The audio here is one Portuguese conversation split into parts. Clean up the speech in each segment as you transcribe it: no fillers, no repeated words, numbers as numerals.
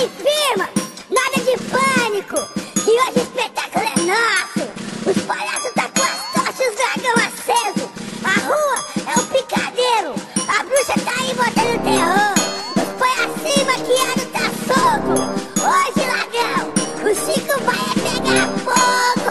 Ordem firma, nada de pânico, que hoje o espetáculo é nosso. Os palhaços tá com as tochas, os dragão aceso. A rua é o picadeiro, a bruxa tá aí botando terror. Os põe acima que ano tá solto. Hoje, ladrão, o Chico vai é pegar fogo.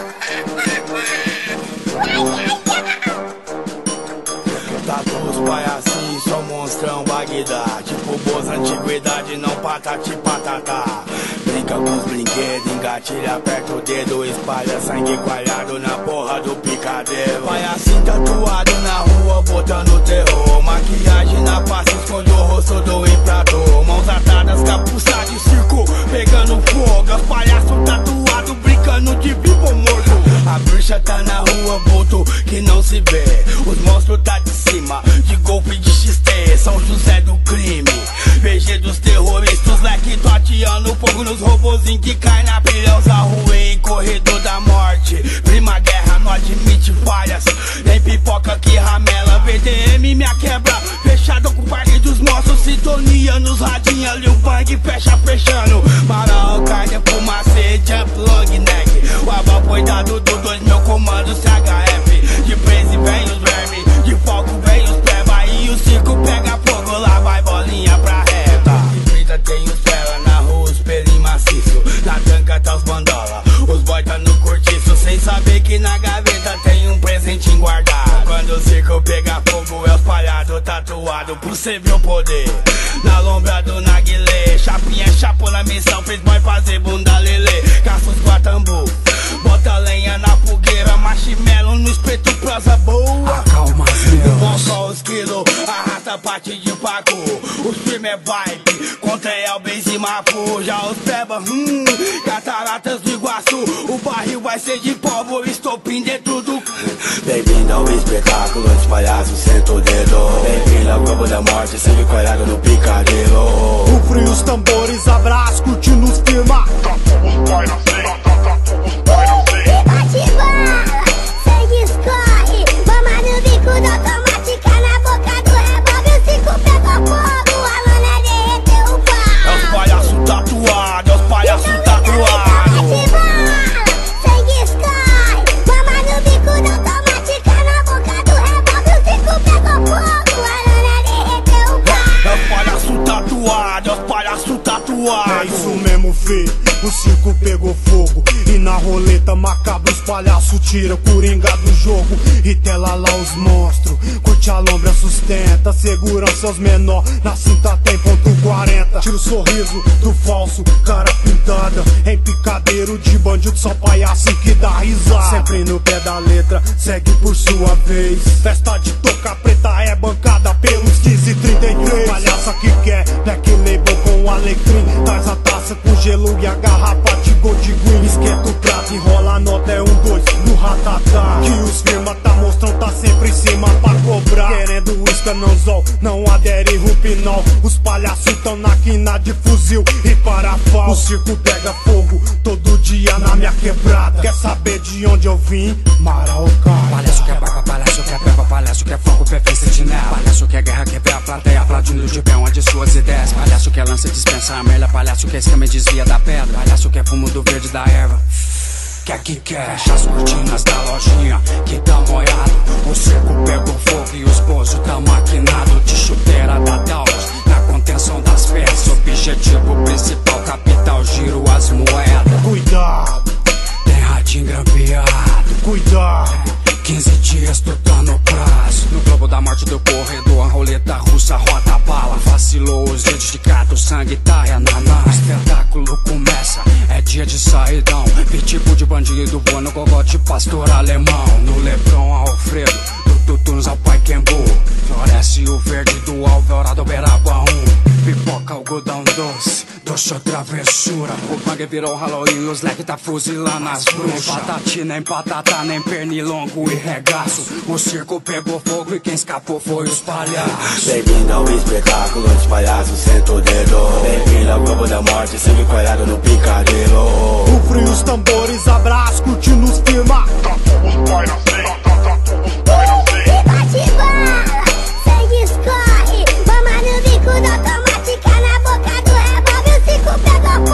Tatu os palhacinhos, são monstrão Bagdá. Tipo boas antiguidade, não patati patatá. Brinca com os brinquedos, engatilha, aperta o dedo, espalha sangue coalhado na porra do picadeiro. Palhacinho tatuado na rua, botando terror. Maquiagem na face, esconde o rosto do imperador. Mãos atadas, capuçado e circo pegando fogo. Os palhaços tatuados, brincando de vivo ou morto. A bruxa tá na rua, vulto que não se vê. Os monstros tá de cima, de golpe de XT. São José do crime, VG dos terroristas. Leque toteando fogo nos robozinhos que cai na pilha. Os arruei, corredor da morte. Prima guerra, não admite falhas, nem pipoca que ramela. VDM minha quebra, fechado com o parque dos monstros. Sintonia nos radinhos, ali o bang fecha fechando. Marão, carne, fumacê, jump, long neck. O abal foi dado do 2000 comando CHF. De presa vem os vermes, de fogo vem os peba. E o circo pega fogo, lá vai bolinha pra reta. De brita tem os fera na rua, os pelinhos maciço. Na tanca tá os bandola, os boy tá no cortiço. Sem saber que na gaveta tem um presentinho guardado. Quando o circo pega fogo é os palhados tatuado pro cê ver o poder. Na lombra do Naguilé, chapinha é chapo na missão. Fez boy fazer bunda lelê, caça os guatambu, bota lenha na fogueira, marshmallow no espeto, prosa boa. Acalma as neus. Bom só os quilos, arrasta parte de paco. Os firme é vibe, contra Elbens e Mapu. Já os peba, cataratas do Iguaçu. O barril vai ser de povo, estopim dentro do... Bem-vindo ao espetáculo, os palhaços sentam o dedo. Bem-vindo ao campo da morte, sangue coalhado no picadilho. O frio, os tambores, abraço, curtindo os firma. Os pai na ceia, os pai na ceia. E bate bala, sangue escorre. Bomba no bico da automática, na boca do revólver. O Chico pegou fogo, a lona derreteu o pau. É os palhaços tatuados, é os palhaços tatuados. Bate bala, sangue escorre. Bomba no bico da automática, na boca do revólver. O Chico pegou fogo, a lona derreteu o pau. É os palhaços tatuados, é os palhaços tatuados. É isso mesmo, fê. O circo pegou fogo e na roleta macabra os palhaços tira o coringa do jogo e tela lá os monstros. Curte a lombra, sustenta, segurança aos menor. Na cinta tem ponto 40. Tira o sorriso do falso, cara pintada. Em picadeiro de bandido, só palhaço que dá risada. Sempre no pé da letra, segue por sua vez. Festa de toca preta é bancada pelos 1533. Palhaça que quer, black label com alecrim. Traz a taça com gelo e a garrafa de gold green. Esquenta o prato, enrola a nota, é 1, 2 no ratatá. Que os firma tá mostrando, tá sempre em cima pra cobrar. Querendo isca, não zol, não adere rupinol. Os palhaços tão na quina de fuzil e parafal. O circo pega fogo todo dia na minha quebrada. Quer saber de onde eu vim? Maraucá. Palhaço quer paga, palhaço quer pega, palhaço quer fogo, perfeito sentinela. Palhaço quer guerra, quer ver a plateia aplaudindo de pé onde suas ideias. Palhaço quer lança, dispensa a merda. Palhaço quer escama e desvia da pedra. Palhaço quer fumo do verde da erva. Quer que quer, fecha as cortinas da lojinha que tá molhado. O circo pegou fogo e os bozos tá maquinado. De chuteira da Taurus, na contenção das peças. Objetivo principal, capital, giro as moedas. Cuidado, Tem radinho grampeado. cuidado. 15 dias, tu tá no prazo. No globo da morte do corredor, a roleta russa roda a bala. Vacilou os dedos de gato, sangue tá renaná. O espetáculo começa, é dia de saidão. Pitbull de bandido voa no gogote, pastor alemão. No Lebron, Alfredo, do Tutuns ao Pai Kembu. Floresce o verde do Alvorada, Beraba 1. Pipoca, algodão doce, doce ou travessura. O bang virou Halloween, os leque tá fuzilando as bruxas. Nem patati, nem patata, nem pernilongo e regaço. O circo pegou fogo e quem escapou foi os palhaços. Bem-vindo ao espetáculo, os palhaços sentam o dedo. Bem-vindo ao campo da morte, sangue coalhado no picadilho. O frio, os tambores, abraço, curtindo os firma. Os pai na ceia, os pai na ceia. E bate bala, sangue escorre. Bomba no bico da automática, na boca do revólver. O Chico pegou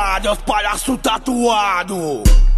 parada, é os palhaços tatuados.